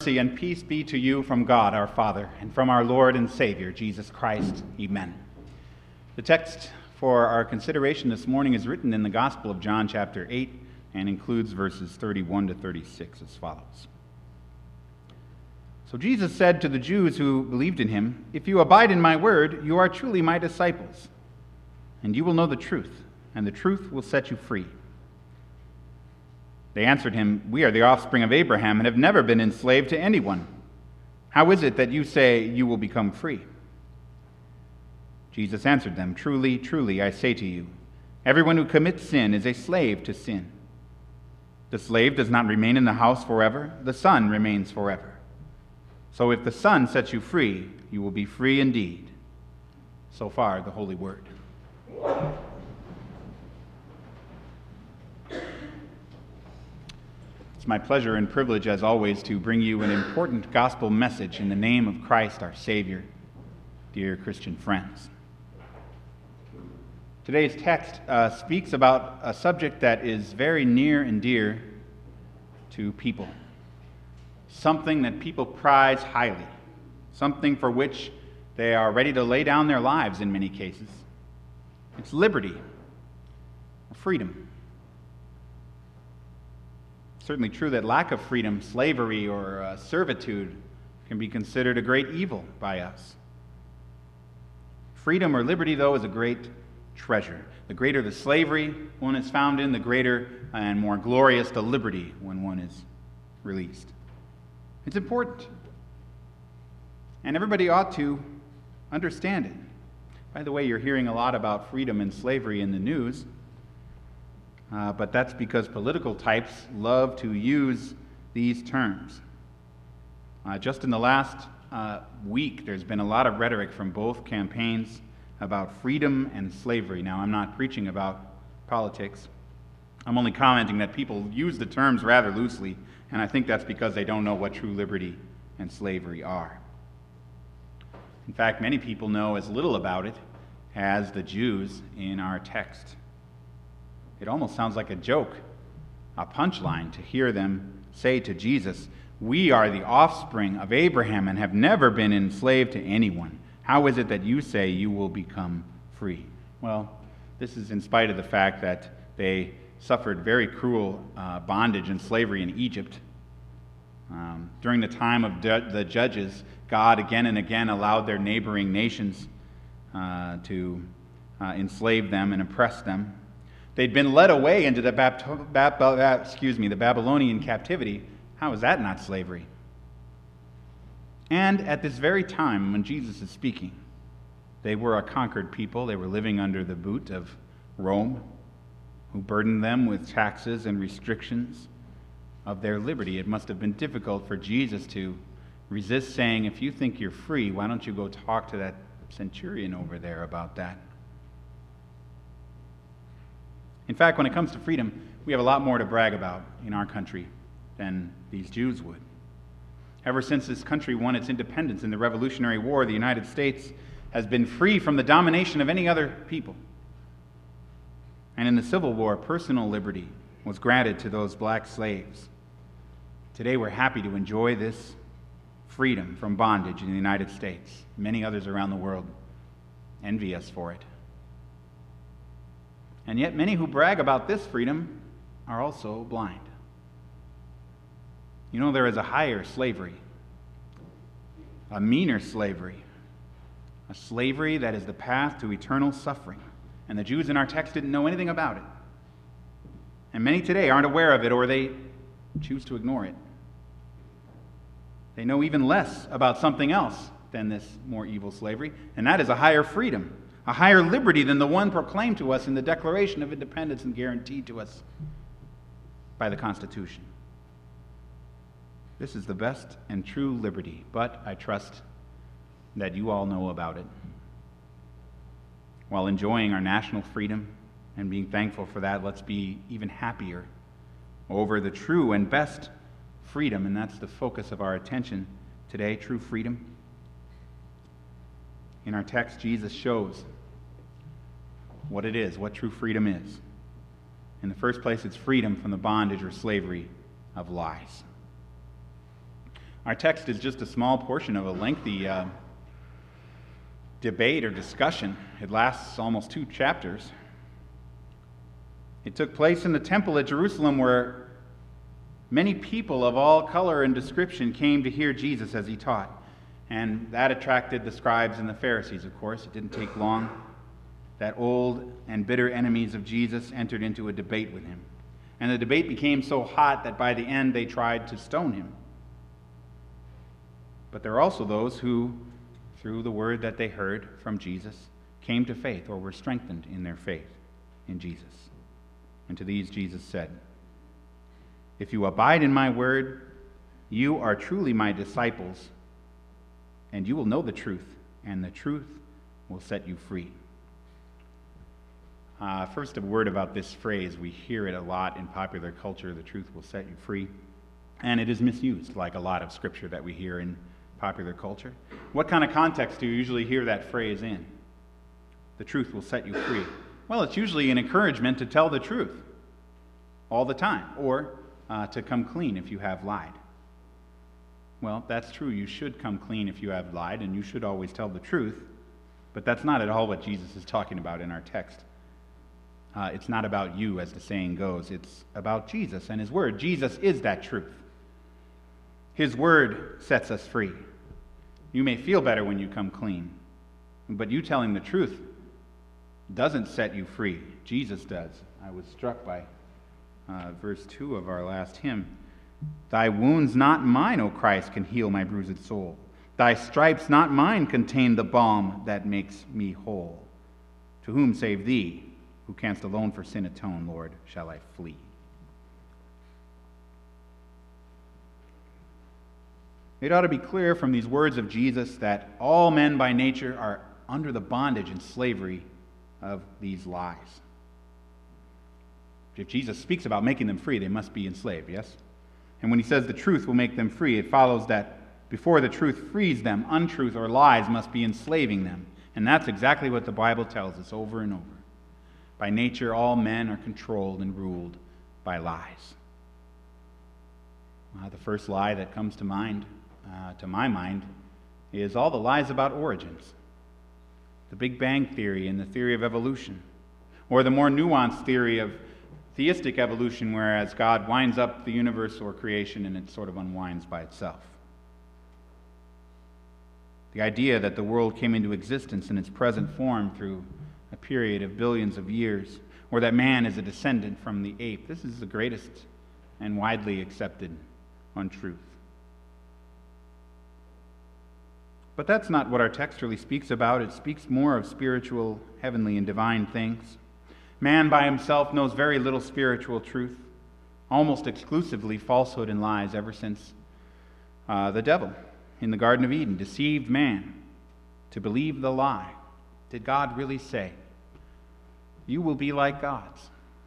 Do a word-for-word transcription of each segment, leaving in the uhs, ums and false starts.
mercy and peace be to you from God our Father and from our Lord and Savior, Jesus Christ. Amen. The text for our consideration this morning is written in the Gospel of John chapter eight and includes verses thirty-one to thirty-six as follows. So Jesus said to the Jews who believed in him, "If you abide in my word, you are truly my disciples, and you will know the truth, and the truth will set you free." They answered him, "We are the offspring of Abraham and have never been enslaved to anyone. How is it that you say you will become free?" Jesus answered them, "Truly, truly, I say to you, everyone who commits sin is a slave to sin. The slave does not remain in the house forever, the son remains forever. So if the Son sets you free, you will be free indeed." So far, the Holy Word. It's my pleasure and privilege, as always, to bring you an important gospel message in the name of Christ our Savior, dear Christian friends. Today's text uh, speaks about a subject that is very near and dear to people. Something that people prize highly, something for which they are ready to lay down their lives in many cases. It's liberty, or freedom. It's certainly true that lack of freedom, slavery, or uh, servitude can be considered a great evil by us. Freedom or liberty, though, is a great treasure. The greater the slavery one is found in, the greater and more glorious the liberty when one is released. It's important. And everybody ought to understand it. By the way, you're hearing a lot about freedom and slavery in the news, uh, but that's because political types love to use these terms. Uh, just in the last uh, week, there's been a lot of rhetoric from both campaigns about freedom and slavery. Now, I'm not preaching about politics. I'm only commenting that people use the terms rather loosely, and I think that's because they don't know what true liberty and slavery are. In fact, many people know as little about it as the Jews in our text. It almost sounds like a joke, a punchline, to hear them say to Jesus, "We are the offspring of Abraham and have never been enslaved to anyone. How is it that you say you will become free?" Well, this is in spite of the fact that they suffered very cruel uh, bondage and slavery in Egypt. Um, during the time of de- the judges, God again and again allowed their neighboring nations uh, to uh, enslave them and oppress them. They'd been led away into the, Bab- Bab- excuse me, the Babylonian captivity. How is that not slavery? And at this very time when Jesus is speaking, they were a conquered people. They were living under the boot of Rome, who burdened them with taxes and restrictions of their liberty. It must have been difficult for Jesus to resist saying, "If you think you're free, why don't you go talk to that centurion over there about that?" In fact, when it comes to freedom, we have a lot more to brag about in our country than these Jews would. Ever since this country won its independence in the Revolutionary War, the United States has been free from the domination of any other people. And in the Civil War, personal liberty was granted to those black slaves. Today, we're happy to enjoy this freedom from bondage in the United States. Many others around the world envy us for it. And yet, many who brag about this freedom are also blind. You know, there is a higher slavery, a meaner slavery, a slavery that is the path to eternal suffering. And the Jews in our text didn't know anything about it. And many today aren't aware of it, or they choose to ignore it. They know even less about something else than this more evil slavery, and that is a higher freedom, a higher liberty than the one proclaimed to us in the Declaration of Independence and guaranteed to us by the Constitution. This is the best and true liberty, but I trust that you all know about it. While enjoying our national freedom and being thankful for that, let's be even happier over the true and best freedom, and that's the focus of our attention today, true freedom. In our text, Jesus shows what it is, what true freedom is. In the first place, it's freedom from the bondage or slavery of lies. Our text is just a small portion of a lengthy uh, debate or discussion. It lasts almost two chapters. It took place in the temple at Jerusalem, where many people of all color and description came to hear Jesus as he taught. And that attracted the scribes and the Pharisees, of course. It didn't take long that old and bitter enemies of Jesus entered into a debate with him. And the debate became so hot that by the end they tried to stone him. But there are also those who, through the word that they heard from Jesus, came to faith or were strengthened in their faith in Jesus. And to these Jesus said, "If you abide in my word, you are truly my disciples, and you will know the truth, and the truth will set you free." Uh, first, a word about this phrase. We hear it a lot in popular culture, "the truth will set you free." And it is misused, like a lot of scripture that we hear in popular culture. What kind of context do you usually hear that phrase in? The truth will set you free. Well, it's usually an encouragement to tell the truth all the time, or uh, to come clean if you have lied. Well, that's true. You should come clean if you have lied, and you should always tell the truth. But that's not at all what Jesus is talking about in our text. Uh, it's not about you, as the saying goes. It's about Jesus and his word. Jesus is that truth. His word sets us free. You may feel better when you come clean, but you telling the truth doesn't set you free. Jesus does. I was struck by uh, verse two of our last hymn. "Thy wounds, not mine, O Christ, can heal my bruised soul. Thy stripes, not mine, contain the balm that makes me whole. To whom save thee, who canst alone for sin atone, Lord, shall I flee?" It ought to be clear from these words of Jesus that all men by nature are under the bondage and slavery of these lies. If Jesus speaks about making them free, they must be enslaved, yes? And when he says the truth will make them free, it follows that before the truth frees them, untruth or lies must be enslaving them. And that's exactly what the Bible tells us over and over. By nature, all men are controlled and ruled by lies. Uh, the first lie that comes to mind, uh, to my mind, is all the lies about origins. The Big Bang Theory and the theory of evolution. Or the more nuanced theory of theistic evolution, whereas God winds up the universe or creation and it sort of unwinds by itself. The idea that the world came into existence in its present form through a period of billions of years, or that man is a descendant from the ape. This is the greatest and widely accepted untruth. But that's not what our text really speaks about. It speaks more of spiritual, heavenly, and divine things. Man by himself knows very little spiritual truth, almost exclusively falsehood and lies ever since uh, the devil in the Garden of Eden deceived man to believe the lie. Did God really say, "You will be like gods"?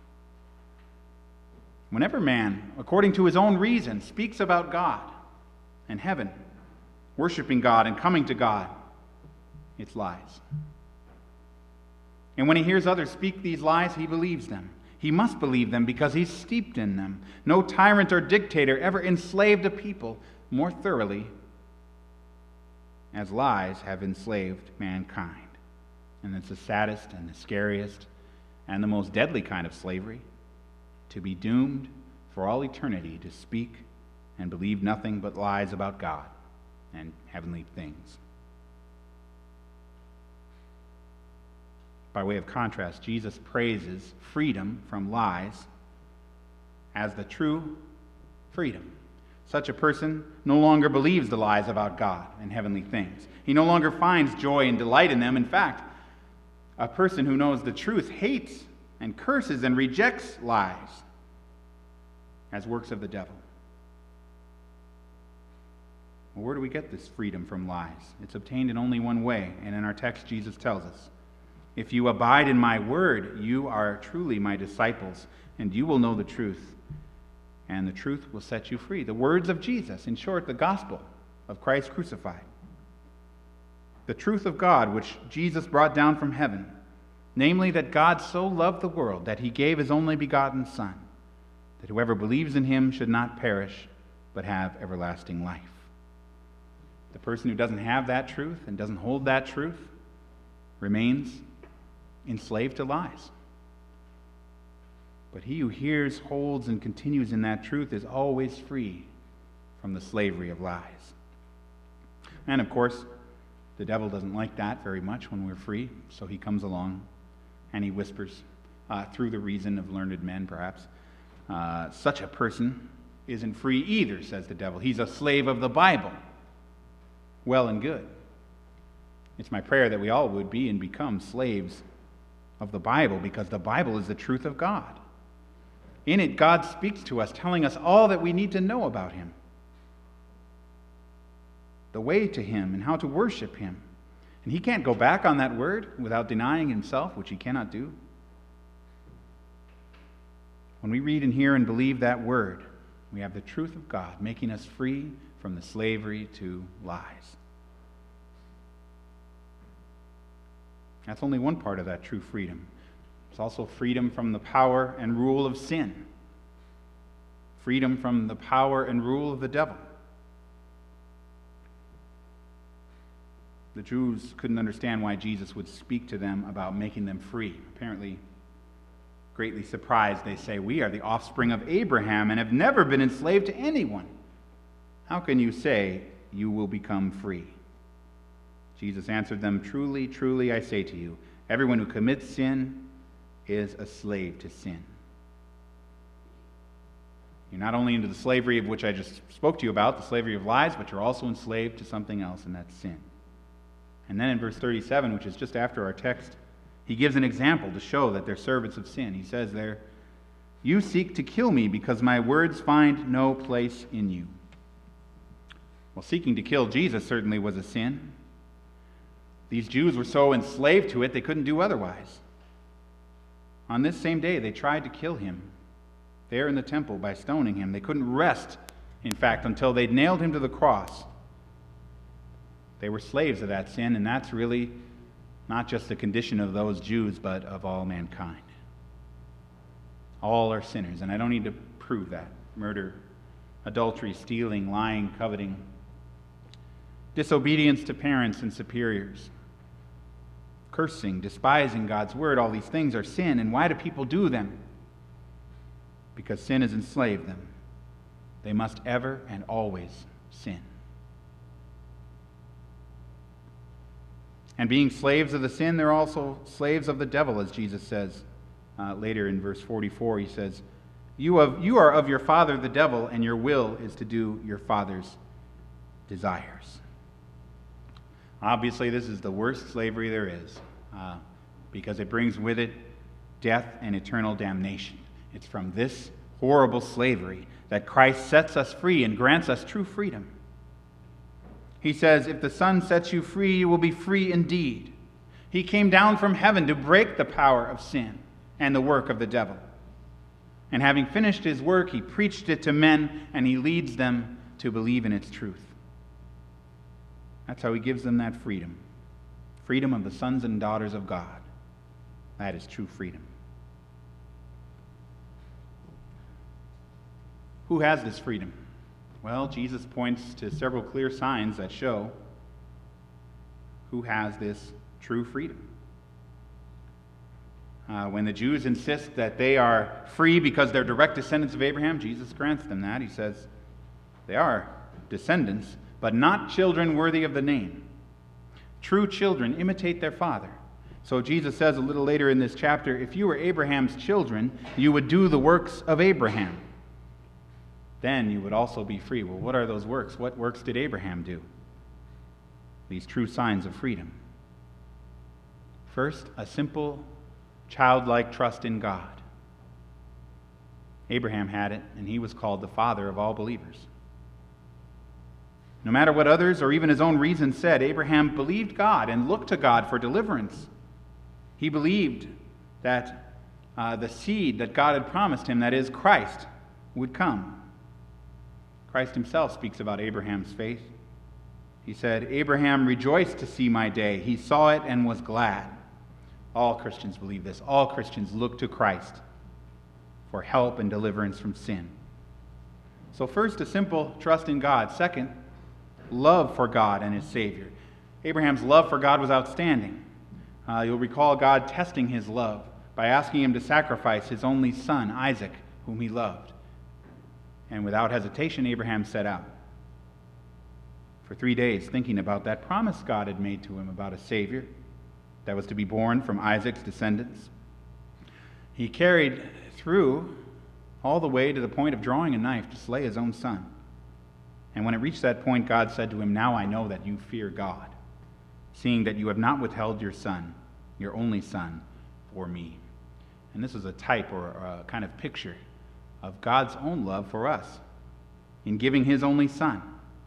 Whenever man, according to his own reason, speaks about God and heaven, worshiping God and coming to God, it's lies. And when he hears others speak these lies, he believes them. He must believe them because he's steeped in them. No tyrant or dictator ever enslaved a people more thoroughly as lies have enslaved mankind. And it's the saddest and the scariest and the most deadly kind of slavery, to be doomed for all eternity to speak and believe nothing but lies about God and heavenly things. By way of contrast, Jesus praises freedom from lies as the true freedom. Such a person no longer believes the lies about God and heavenly things. He no longer finds joy and delight in them. In fact, a person who knows the truth hates and curses and rejects lies as works of the devil. Well, where do we get this freedom from lies? It's obtained in only one way, and in our text, Jesus tells us, "If you abide in my word, you are truly my disciples, and you will know the truth, and the truth will set you free." The words of Jesus, in short, the gospel of Christ crucified. The truth of God, which Jesus brought down from heaven, namely that God so loved the world that he gave his only begotten Son, that whoever believes in him should not perish, but have everlasting life. The person who doesn't have that truth and doesn't hold that truth remains enslaved to lies. But he who hears, holds, and continues in that truth is always free from the slavery of lies. And of course, the devil doesn't like that very much when we're free, so he comes along and he whispers, uh, through the reason of learned men perhaps, uh, such a person isn't free either, says the devil. He's a slave of the Bible. Well and good. It's my prayer that we all would be and become slaves of the Bible, because the Bible is the truth of God. In it, God speaks to us, telling us all that we need to know about him, the way to him and how to worship him. And he can't go back on that word without denying himself, which he cannot do. When we read and hear and believe that word, we have the truth of God making us free from the slavery to lies. That's only one part of that true freedom. It's also freedom from the power and rule of sin. Freedom from the power and rule of the devil. The Jews couldn't understand why Jesus would speak to them about making them free. Apparently, greatly surprised, they say, "We are the offspring of Abraham and have never been enslaved to anyone. How can you say you will become free?" Jesus answered them, "Truly, truly, I say to you, everyone who commits sin is a slave to sin." You're not only into the slavery of which I just spoke to you about, the slavery of lies, but you're also enslaved to something else, and that's sin. And then in verse thirty-seven, which is just after our text, he gives an example to show that they're servants of sin. He says there, "You seek to kill me because my words find no place in you." Well, seeking to kill Jesus certainly was a sin. These Jews were so enslaved to it, they couldn't do otherwise. On this same day, they tried to kill him there in the temple by stoning him. They couldn't rest, in fact, until they'd nailed him to the cross. They were slaves of that sin, and that's really not just the condition of those Jews, but of all mankind. All are sinners, and I don't need to prove that. Murder, adultery, stealing, lying, coveting, disobedience to parents and superiors, cursing, despising God's word, all these things are sin. And why do people do them? Because sin has enslaved them. They must ever and always sin. And being slaves of the sin, they're also slaves of the devil, as Jesus says uh, later in verse forty-four. He says, you, have, you are of your father the devil, and your will is to do your father's desires. Obviously, this is the worst slavery there is, uh, because it brings with it death and eternal damnation. It's from this horrible slavery that Christ sets us free and grants us true freedom. He says, if the Son sets you free, you will be free indeed. He came down from heaven to break the power of sin and the work of the devil. And having finished his work, he preached it to men, and he leads them to believe in its truth. That's how he gives them that freedom. Freedom of the sons and daughters of God. That is true freedom. Who has this freedom? Well, Jesus points to several clear signs that show who has this true freedom. Uh, when the Jews insist that they are free because they're direct descendants of Abraham, Jesus grants them that. He says they are descendants, but not children worthy of the name. True children imitate their father. So Jesus says a little later in this chapter, if you were Abraham's children, you would do the works of Abraham. Then you would also be free. Well, what are those works? What works did Abraham do? These true signs of freedom. First, a simple, childlike trust in God. Abraham had it, and he was called the father of all believers. No matter what others or even his own reason said, Abraham believed God and looked to God for deliverance. He believed that uh, the seed that God had promised him, that is, Christ, would come. Christ himself speaks about Abraham's faith. He said, Abraham rejoiced to see my day. He saw it and was glad. All Christians believe this. All Christians look to Christ for help and deliverance from sin. So first, a simple trust in God. Second, love for God and his Savior. Abraham's love for God was outstanding. Uh, you'll recall God testing his love by asking him to sacrifice his only son, Isaac, whom he loved. And without hesitation, Abraham set out. For three days, thinking about that promise God had made to him about a Savior that was to be born from Isaac's descendants. He carried through all the way to the point of drawing a knife to slay his own son. And when it reached that point, God said to him, "Now I know that you fear God, seeing that you have not withheld your son, your only son, for me." And this is a type or a kind of picture of God's own love for us in giving his only son.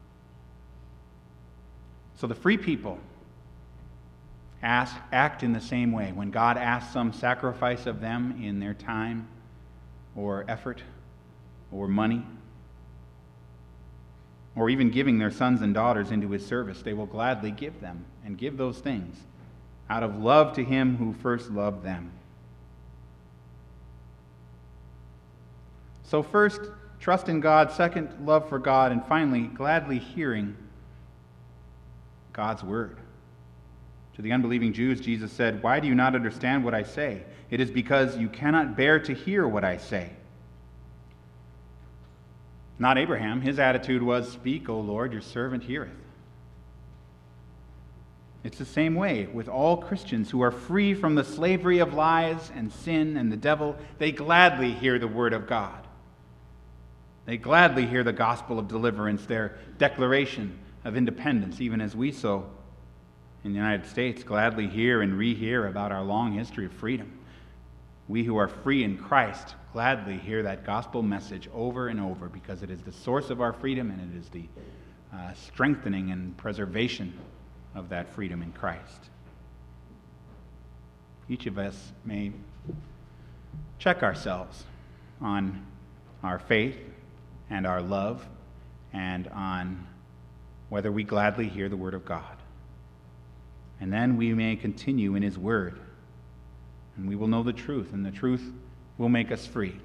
So the free people ask, act in the same way. When God asks some sacrifice of them in their time or effort or money, or even giving their sons and daughters into his service, they will gladly give them and give those things out of love to him who first loved them. So first, trust in God. Second, love for God. And finally, gladly hearing God's word. To the unbelieving Jews, Jesus said, "Why do you not understand what I say? It is because you cannot bear to hear what I say." Not Abraham. His attitude was, "Speak, O Lord, your servant heareth." It's the same way with all Christians who are free from the slavery of lies and sin and the devil. They gladly hear the word of God. They gladly hear the gospel of deliverance, their declaration of independence, even as we so in the United States gladly hear and rehear about our long history of freedom. We who are free in Christ gladly hear that gospel message over and over because it is the source of our freedom and it is the uh, strengthening and preservation of that freedom in Christ. Each of us may check ourselves on our faith and our love and on whether we gladly hear the word of God. And then we may continue in his word, and we will know the truth, and the truth will make us free.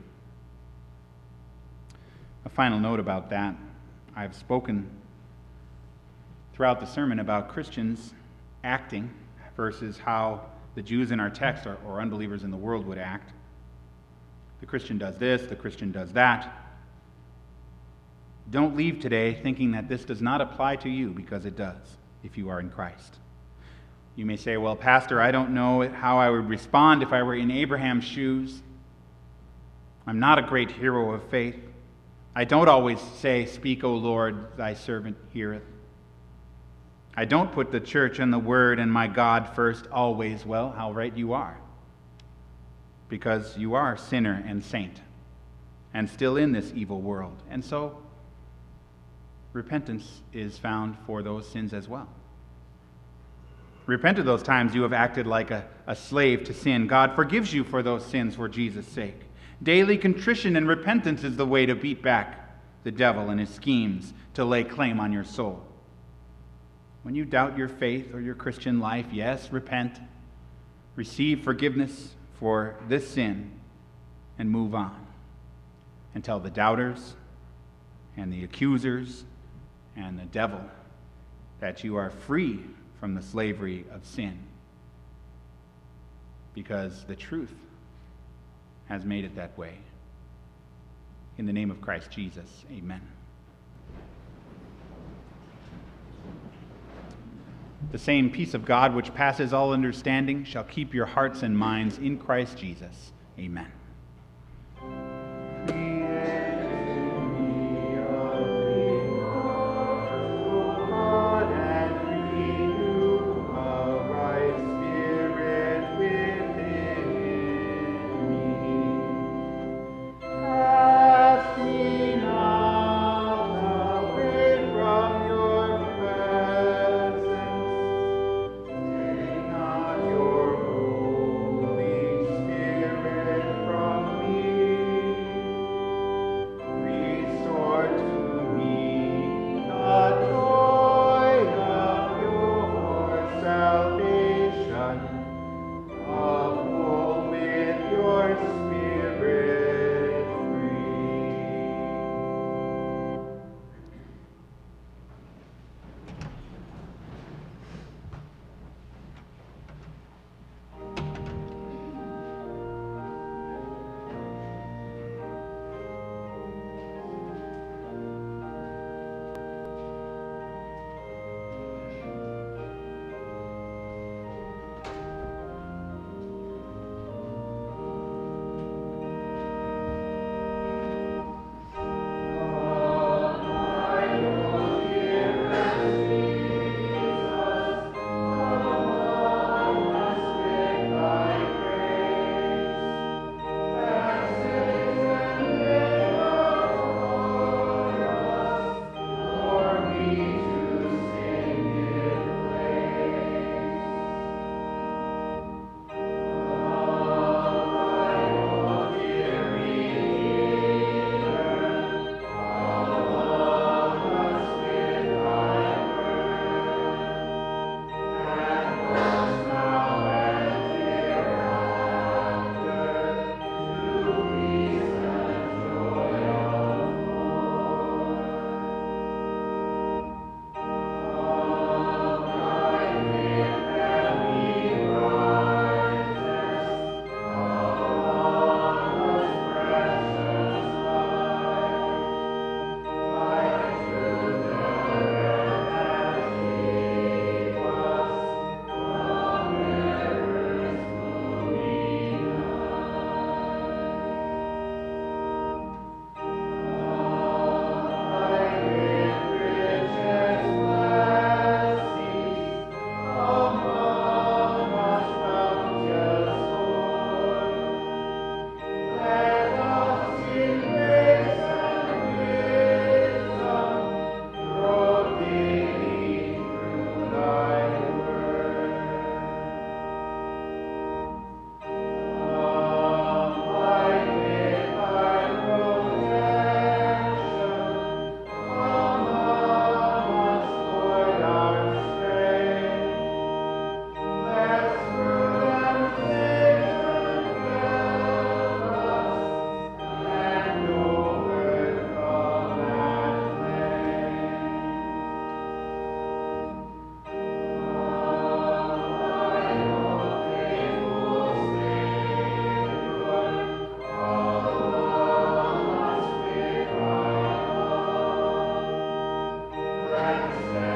A final note about that. I've spoken throughout the sermon about Christians acting versus how the Jews in our text or, or unbelievers in the world would act. The Christian does this, the Christian does that. Don't leave today thinking that this does not apply to you, because it does if you are in Christ. You may say, "Well, Pastor, I don't know how I would respond if I were in Abraham's shoes. I'm not a great hero of faith. I don't always say, 'Speak, O Lord, thy servant heareth.' I don't put the church and the word and my God first always." Well, how right you are. Because you are sinner and saint and still in this evil world. And so, repentance is found for those sins as well. Repent of those times you have acted like a, a slave to sin. God forgives you for those sins for Jesus' sake. Daily contrition and repentance is the way to beat back the devil and his schemes to lay claim on your soul. When you doubt your faith or your Christian life, yes, repent. Receive forgiveness for this sin and move on. And tell the doubters and the accusers and the devil that you are free from the slavery of sin, because the truth has made it that way. In the name of Christ Jesus, amen. The same peace of God which passes all understanding shall keep your hearts and minds in Christ Jesus. Amen. From Christ.